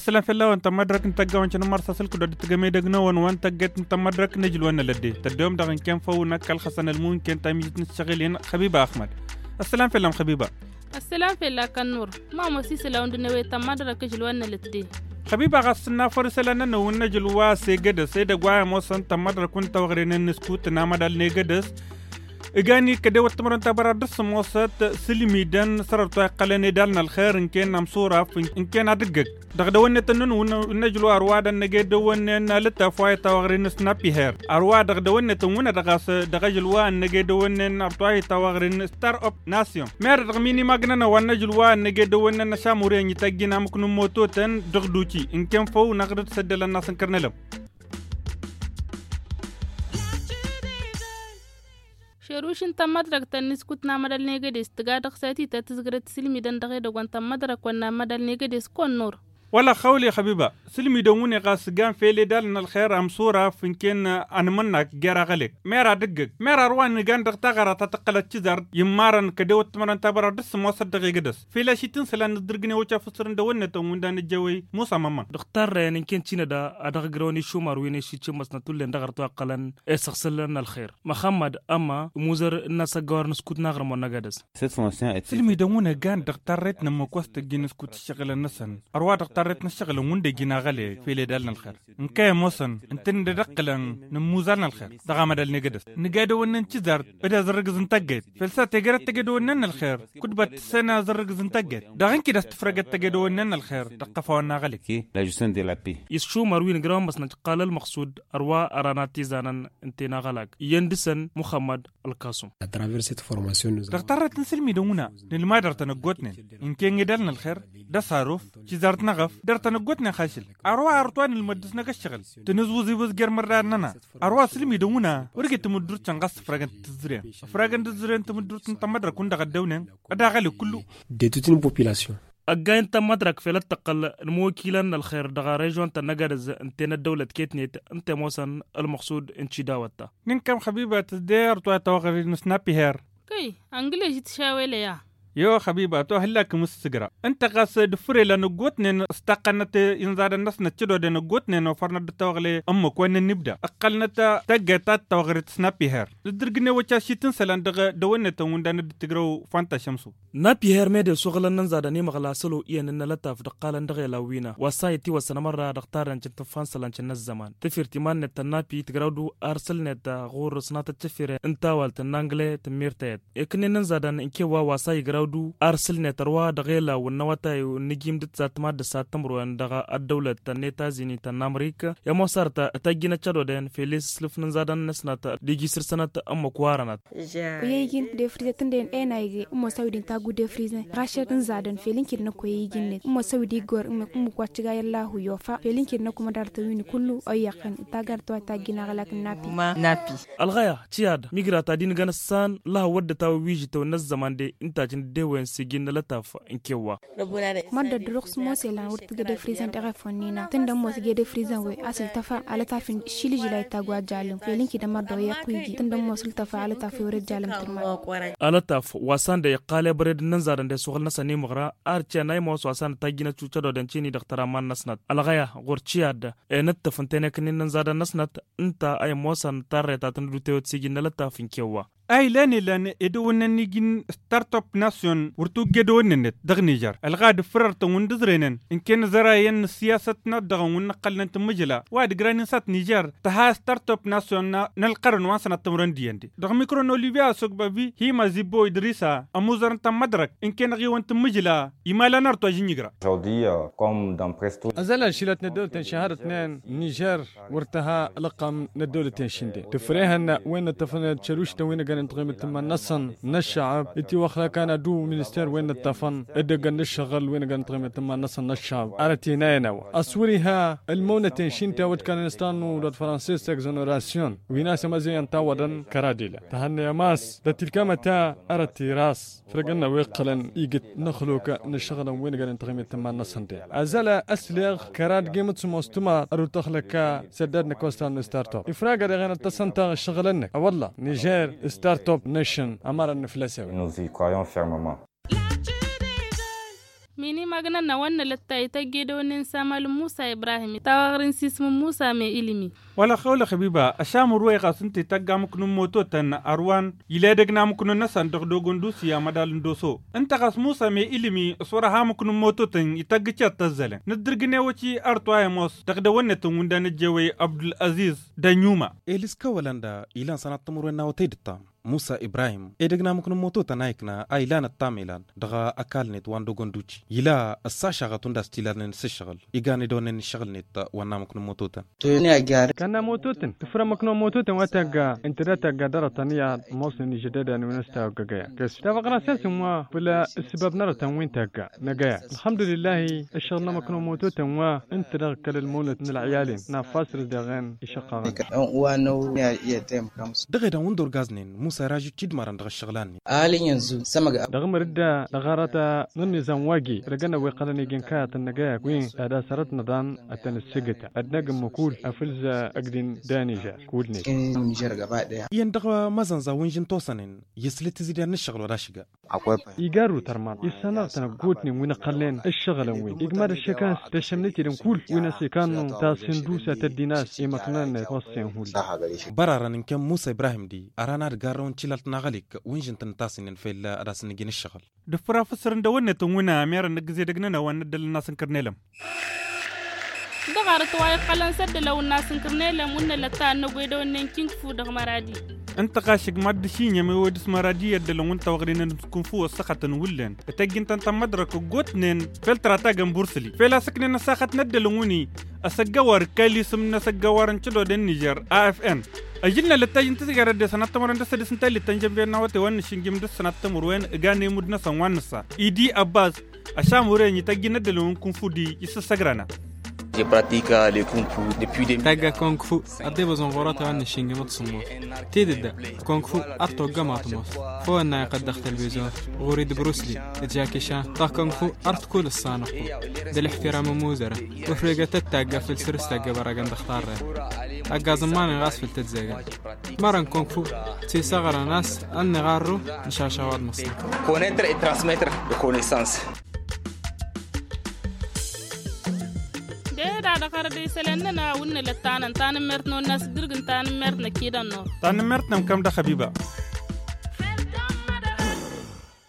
السلام في الله وانت مدرك انت وانت نمر سلك دد تجمع دجنا وانت جت انت مدرك نجل وانا لدي تدوم دغن كان فونك الخسن الممكن تميت نشتغلين خبيبه احمد. السلام في الله خبيبه. السلام في الله كنور ما مسيس لو ندنوي تمدرك جل وانا لدي خبيبه غسنا فرسلنا نو نجل واسي قد سيد غوا موسن تمدرك كنت وغرين نسكوت نامدال نيغدس إجاني كده وتمرن تبرر دس موسات سلميدان صرت قلني دالنا الخير إن كان مصورة إن كان عدقك دغدونا تنون ونجلو أرواد النجدونا نلتا فايت وغرين سنابي هير أرواد دغدونا تمونا دغجلوا النجدونا نرتوي توغرين ستار أب ناسيون مير رغميني ماجنا ونجلوا النجدونا نشامورين يتجينا مكنو موتوتن دغدوتي إن كان فو نقدر سدل الناس نكرنلهم. شروش انت مدرك تنس كتنا مدل نيجديس تقادق ساتي تتزغرت سلمي دان دغيدو وانت مدرك وانا مدل نيجديس كون نور ولا خولي حبيبة سلمي دوني قاسقان فيلي دالنا الخير أمصورة فين كان أنا منك جرا غلق ميرا دقق ميرا روان نجان دغتغرة تتقل تشزر يمارن كدوت مرن تبرر دس موصد دقيقدس فيلا شي تنسلان ندرقني وجه فسرن دوني تمون دان الجوي موسى ماما دختار يعني كان تشينا دا أدغروني شومر ويني شي تشمس نتولن دغرتو أقلن إسخسلن الخير محمد أما موزر الناس جار نسكوت نغر من نجدس سلمي دوني جان دغتارت نموكوست جين سكوت شغل النسن أرواد اضطريت نشتغل وندي جينا غالي في ليدالنا الخير نكاي موسن انت ندقلن نموزالنا الخير دغامد النقدس نقادو ان انتظر بدا زرق زنتقت فلسا تقرت تقدو انن الخير كتبت سنة زرق زنتقت دغن كده استفرقت تقدو انن الخير دقفونا غالي لا جسن دي لابي يسشو مروين جرام بس نقال المقصود اروا اراناتي زانن انتنا غلاك يندسن محمد القاسم دغترت نسلمي دونا للما درت نقوتن ان كان يدالنا الخير ده صاروف جزارت نغف درت نقوتنا خاشل أروى أرطوان المدرس نقشغل تنزوزي وزجر مرة ننا أروى سلمي دونا ورجت مدرس تنقص فراغن تزرين تمدرس تمدر كون دغدونا أداغلي كله de toute une population. أجاين تمدرك في لتقل الموكيلن الخير دغا ريجون تنجرز انتنا الدولة كيتنيت انت موسن المقصود انشي داوتا ننكم حبيبة تدير توغري نسنابي هير كي انجليش تشاوي يا يو حبيبة تو هلاك مستقرا انت قاس دفري لنقوتن استقنت انزاد الناس نتشدو دي نقوتن وفرنا دتوغلي امك وين نبدا اقلنا تجت توغري سنابي هير درغني وچا شيتن سلان دغ دونت وندان دتغرو فانتا شمسو نابي هير ميد سوغلن نزادني مغلاسلو ين نلتا فدقالن دغ لاوينا وسايتي وسنمر دختار انت تفانسلان چن الزمان تفيرتمان نت نابي تغرودو ارسل نت غور سنات تفير انت والت نانغلي تميرتيت اكن نزادن انكي واساي دو أرسل نتروا دغيلا والنواتا ونجيم دت زاتما دساتمرو عندها الدولة تنيتا زيني تنامريكا يا مصارتا تجينا تشادو دين فيليس سلف نزادن نسناتا ديجي سرسنات أم كوارنات ويجين دفريزتن دين أنايجي أم سويدين تاجو دفريزن راشد نزادن فيلين كيرنا كويجين أم سويدي غور أم كواتشجاي الله يوفا فيلين كيرنا كم دارتوين كله أيقن تاجر توا تاجينا غلق نابي الغاية تياد ميغراتا دين غنسان لا ود تاويجي تو نزمان دي انتاجن dewen sigin lataf inkewa madda drox mosela wurtiga de frisen telefonina tenda mosige de frisen we asil tafa ala tafin shili jilay tagwa jalum felinki da maddo ya kuigi tenda mosul tafa ala tafi wure jalum tirma ala taf wasande qale bred nanzaran de sugal nasani mugra archa nay mos wasan tagina chuchado den chini daktara man nasnat alghaya gorchiad enat tafantene kinin nanzaran nasnat inta ay mosan tarreta tan dutewt sigin lataf inkewa أي لان إدونا نيجين ستارت أب ناسيون ورتو جدونا نت دغ نيجر الغاد فررت وندزرينن إن كان زراين سياستنا دغون نقلنا تمجلا واد جرانين سات نيجر تها ستارت أب ناسيون نلقرن وانسنا تمرن ديندي دغ ميكرون أوليفيا سوق بابي هي ما زيبو إدريسا أموزر تمدرك إن كان غيوان تمجلا يمالا نرتو جنيجرا أزال شيلت ندولة شهادة اثنين نيجر ورتها لقم ندولة شندي تفريهن وين تفن تشروش وين نتغيم تما نصن نشعب إتي وخلا كان دو مينستير وين الطفن إدقن نشغل وين قن نتغيم تما نصن نشعب أرتي ناينوا أصوريها المونة شينتا ود كان نستانو دات فرانسيس إكزونوراسيون ويناس مزيان تاودن كراديلا تهني يا ماس دتلكامة تا أرتي راس فرقنا ويقلن يجت نخلوك نشغل وين قن نتغيم تما نصن دي أزال أسلغ كراد جيمت سموستما أرو تخلك سددنا كوستان ستارتوب إفراغ رغينا تصنتا شغلنك والله نيجير ستارت اب نيشن امر النفلسه Nous y croyons fermement. mini magana na wannan lattai ta gidonin Samal Musa Ibrahim tawarin sismin Musa mai ilimi wala khawla khabiba ashamu ruwai qasunti tagga muknun moto tan arwan ile dagna muknun nasan dogon dusiya madalin doso anta qas Musa mai ilimi sura ha muknun moto tan itagga chatta zalen nadirgine waci artoya mos tagda wannan tun wanda na jewe Abdul Aziz da Nyuma eliska walanda ilan sanat tumur na wataydta Musa Ibrahim edegna muknu moto tanaikna ailana tamilan daga akalnet wando gonduchi yila asasha gatunda stilarnen sishgal igani donen shagalnet wana muknu moto tan to ne agar kana moto tan tufra muknu moto tan wataga internet gadara taniya mosni jadada nunasta gagaya kes tabaqna sasuma bلا السبب نرى تنوين تاقا نقايا الحمد لله الشغل مكنو موتو تنوا انت دغكل المولد من العيالين نافاسر دغان يشقا وانو يتم كمس دغيدا وندور غازنين موسى راجو تشدمران دغ الشغلان آلين ينزو سمغ دغم ردا دغارتا ننظام واجي رجنا ويقلني جنكات النقايا وين هذا سرت نضان اتن السجتا ادنجم مكول افلز اقدين دانيجا كولني نيجر غبا يندغ مازنزا وينجن توسنين يسلت زيدان الشغل وراشقا يقارو ترمان يسانا تنقوتني وين قلين الشغل وين يقمر الشكاس تشمنتي لنقول وين سيكانو تاسندوسة تديناس يمكنان توسين هول برارن كم موسى إبراهيم دي أرانا رجارون تشيلت نغليك وين تنتاسين في الله راس نجين الشغل دفرا فسرن دوّنة تونا مير نجزي دقنا وان دل الناس نكرنيلم دغارت واي قلن سد لو الناس نكرنيلم وان لتا نقيدو ننكين فو دغمرادي انت قاشق ماد شينيا مي ودس مراديه دلون انت وغرين نكون فو سخطن ولن تجين انت مدرك غوتنين فلترا تاغن بورسلي فلا سكننا ساخت ندلوني اسغور كالي سمنا سغور انچدو دن نيجر AFN اجلنا لتاجين تسغر د سنه تمرن د سدس انت لتنجم بينا وتي ون شينجم د سنه تمرون غاني مدنا سنوانسا ايدي عباس اشامورين تجين ندلون كون فودي يسسغرانا Je pratique le kung fu depuis des تاجا كونغ فو أدي بزن غورات عن الشينج متصمم تيدا كونغ فو أرتو جماعة مص فو أنا قد دخل التلفزيون غوريد بروسلي جاكي شان تا كونغ فو أرت كل الصانق ده الاحترام موزرة وفرقة التاجا في السرس تاجا براجن دختار أجا زمان غاس في التزاجة مرن كونغ فو تي صغر ناس أن غارو نشاشة واد مصر connaître et transmettre les connaissances. da qardi selenna wunna latanan tan mertno nas dirgin tan mertna kidanno tan mertnam kam da habiba